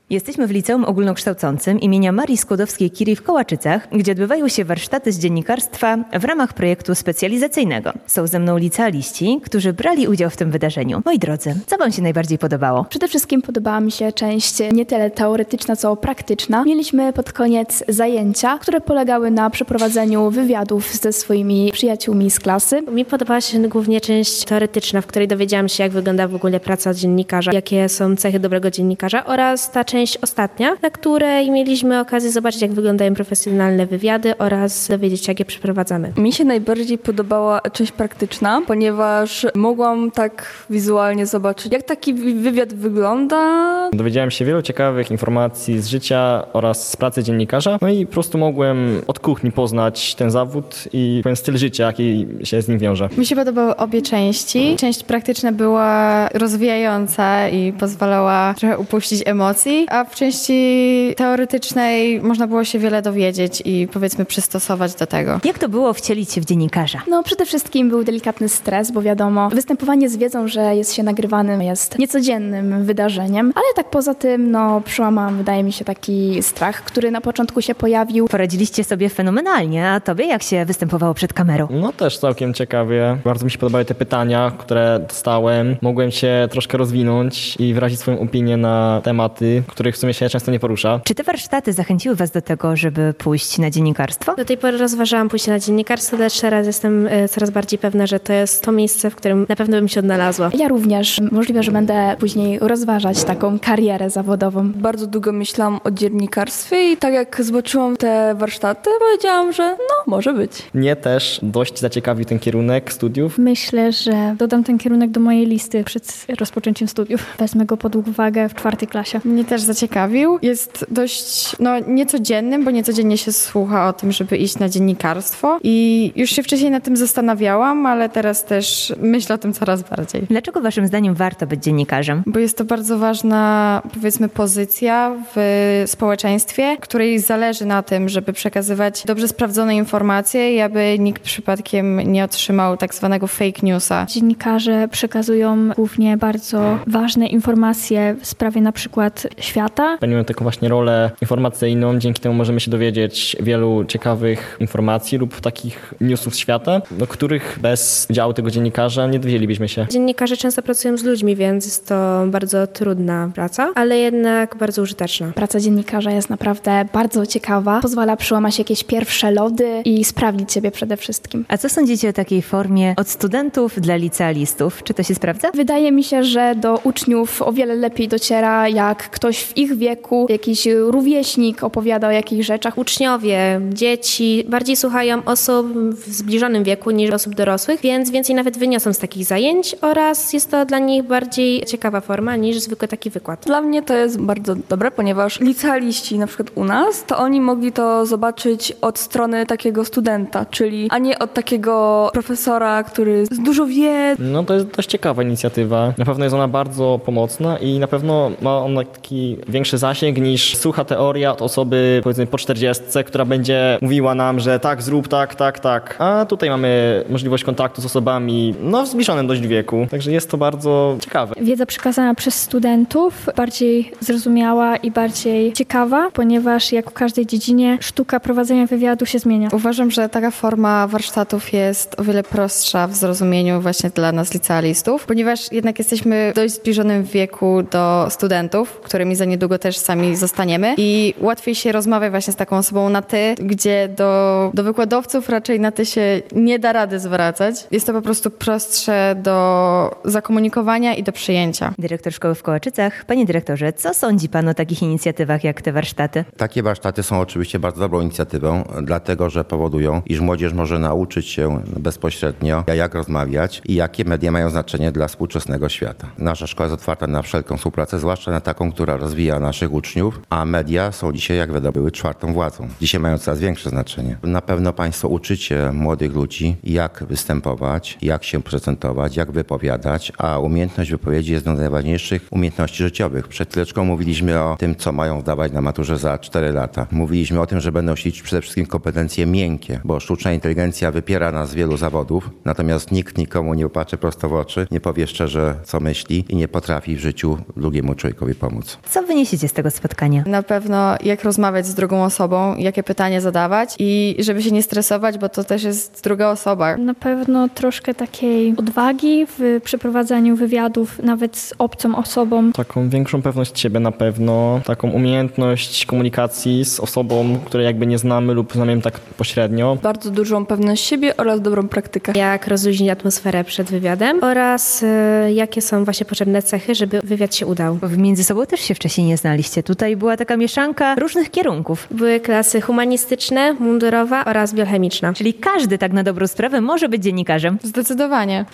Jesteśmy w Liceum Ogólnokształcącym imienia Marii Skłodowskiej-Curie w Kołaczycach, gdzie odbywają się warsztaty z dziennikarstwa w ramach projektu specjalizacyjnego. Są ze mną licealiści, którzy brali udział w tym wydarzeniu. Moi drodzy, co wam się najbardziej podobało? Przede wszystkim podobała mi się część nie tyle teoretyczna, co praktyczna. Mieliśmy pod koniec zajęcia, które polegały na przeprowadzeniu wywiadów ze swoimi przyjaciółmi z klasy. Mi podobała się głównie część teoretyczna, w której dowiedziałam się, jak wygląda w ogóle praca dziennikarza, jakie są cechy dobrego dziennikarza, oraz ta część ostatnia, na której mieliśmy okazję zobaczyć, jak wyglądają profesjonalne wywiady oraz dowiedzieć się, jak je przeprowadzamy. Mi się najbardziej podobała część praktyczna, ponieważ mogłam tak wizualnie zobaczyć, jak taki wywiad wygląda. Dowiedziałem się wielu ciekawych informacji z życia oraz z pracy dziennikarza, no i po prostu mogłem od kuchni poznać ten zawód i pewien styl życia, jaki się z nim wiąże. Mi się podobały obie części. Część praktyczna była rozwijająca i pozwalała trochę upuścić emocji, a w części teoretycznej można było się wiele dowiedzieć i powiedzmy przystosować do tego. Jak to było wcielić się w dziennikarza? No przede wszystkim był delikatny stres, bo wiadomo, występowanie z wiedzą, że jest się nagrywanym, jest niecodziennym wydarzeniem, ale tak poza tym, przełamałam, wydaje mi się, taki strach, który na początku się pojawił. Poradziliście sobie fenomenalnie, a tobie jak się występowało przed kamerą? No też całkiem ciekawie. Bardzo mi się podobały te pytania, które dostałem. Mogłem się troszkę rozwinąć i wyrazić swoją opinię na tematy, których w sumie się często nie porusza. Czy te warsztaty zachęciły was do tego, żeby pójść na dziennikarstwo? Do tej pory rozważałam pójście na dziennikarstwo, lecz teraz jestem coraz bardziej pewna, że to jest to miejsce, w którym na pewno bym się odnalazła. Ja również. Możliwe, że będę później rozważać taką karierę zawodową. Bardzo długo myślałam o dziennikarstwie i tak jak zobaczyłam te warsztaty, powiedziałam, że może być. Mnie też dość zaciekawił ten kierunek studiów. Myślę, że dodam ten kierunek do mojej listy przed rozpoczęciem studiów. Wezmę go pod uwagę w 4. klasie. Mnie też zaciekawił. Jest dość niecodziennym, bo niecodziennie się słucha o tym, żeby iść na dziennikarstwo i już się wcześniej nad tym zastanawiałam, ale teraz też myślę o tym coraz bardziej. Dlaczego waszym zdaniem warto być dziennikarzem? Bo jest to bardzo ważna, powiedzmy, pozycja w społeczeństwie, której zależy na tym, żeby przekazywać dobrze sprawdzone informacje i aby nikt przypadkiem nie otrzymał tak zwanego fake newsa. Dziennikarze przekazują głównie bardzo ważne informacje w sprawie na przykład świata. Pełnimy taką właśnie rolę informacyjną, dzięki temu możemy się dowiedzieć wielu ciekawych informacji lub takich newsów z świata, do których bez udziału tego dziennikarza nie dowiedzielibyśmy się. Dziennikarze często pracują z ludźmi, więc jest to bardzo trudna praca, ale jednak bardzo użyteczna. Praca dziennikarza jest naprawdę bardzo ciekawa. Pozwala przełamać jakieś pierwsze lody i sprawdzić siebie przede wszystkim. A co sądzicie o takiej formie od studentów dla licealistów? Czy to się sprawdza? Wydaje mi się, że do uczniów o wiele lepiej dociera, jak ktoś w ich wieku, jakiś rówieśnik opowiada o jakichś rzeczach. Uczniowie, dzieci bardziej słuchają osób w zbliżonym wieku niż osób dorosłych, więc więcej nawet wyniosą z takich zajęć oraz jest to dla nich bardziej ciekawa forma niż zwykły taki wykład. Dla mnie to jest bardzo dobre, ponieważ licealiści na przykład u nas, to oni mogli to zobaczyć od strony takiego studenta, czyli a nie od takiego profesora, który dużo wie. No to jest dość ciekawa inicjatywa. Na pewno jest ona bardzo pomocna i na pewno ma ona taki większy zasięg niż sucha teoria od osoby powiedzmy po 40, która będzie mówiła nam, że tak, zrób tak. A tutaj mamy możliwość kontaktu z osobami w zbliżonym dość wieku. Także jest to bardzo ciekawe. Wiedza przekazana przez studentów bardziej zrozumiała i bardziej ciekawa, ponieważ jak w każdej dziedzinie sztuka prowadzenia wywiadu się zmienia. Uważam, że taka forma warsztatów jest o wiele prostsza w zrozumieniu właśnie dla nas licealistów, ponieważ jednak jesteśmy w dość zbliżonym wieku do studentów, którymi za niedługo też sami zostaniemy i łatwiej się rozmawia właśnie z taką osobą na ty, gdzie do wykładowców raczej na ty się nie da rady zwracać. Jest to po prostu prostsze do zakomunikowania i do przyjęcia. Dyrektor szkoły w Kołaczycach. Panie dyrektorze, co sądzi pan o takich inicjatywach jak te warsztaty? Takie warsztaty są oczywiście bardzo dobrą inicjatywą, dlatego że powodują, iż młodzież może nauczyć się bezpośrednio, jak rozmawiać i jakie media mają znaczenie dla współczesnego świata. Nasza szkoła jest otwarta na wszelką współpracę, zwłaszcza na taką, która rozwija naszych uczniów, a media są dzisiaj, jak wiadomo, były 4. władzą. Dzisiaj mają coraz większe znaczenie. Na pewno państwo uczycie młodych ludzi, jak występować, jak się prezentować, jak wypowiadać, a umiejętność wypowiedzi jest jedną z najważniejszych umiejętności życiowych. Przed chwileczką mówiliśmy o tym, co mają zdawać na maturze za 4 lata. Mówiliśmy o tym, że będą ćwiczyć przede wszystkim kompetencje miękkie, bo sztuczna inteligencja wypiera nas z wielu zawodów, natomiast nikt nikomu nie popatrzy prosto w oczy, nie powie szczerze, co myśli i nie potrafi w życiu drugiemu człowiekowi pomóc. Co wyniesiecie z tego spotkania? Na pewno jak rozmawiać z drugą osobą, jakie pytanie zadawać i żeby się nie stresować, bo to też jest druga osoba. Na pewno troszkę takiej odwagi w przeprowadzaniu wywiadów nawet z obcą osobą. Taką większą pewność siebie na pewno, taką umiejętność komunikacji z osobą, której jakby nie znamy lub znamy ją tak pośrednio. Bardzo dużą pewność siebie oraz dobrą praktykę. Jak rozluźnić atmosferę przed wywiadem oraz jakie są właśnie potrzebne cechy, żeby wywiad się udał. Wy między sobą też się wcześniej nie znaliście. Tutaj była taka mieszanka różnych kierunków. Były klasy humanistyczne, mundurowa oraz biochemiczna. Czyli każdy tak na dobrą sprawę może być dziennikarzem. Zdecydowanie.